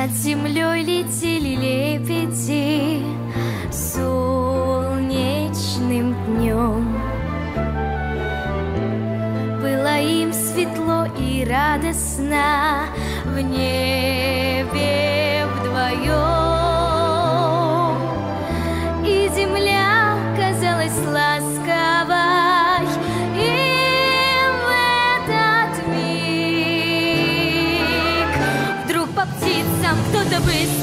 Над землей летели лебеди солнечным днем. Было им светло и радостно в небе вдвоем, и земля казалась ласковой им в этот миг. Вдруг по птицам кто-то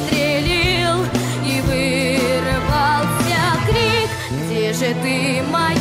выстрелил, и вырвался крик: где же ты, моя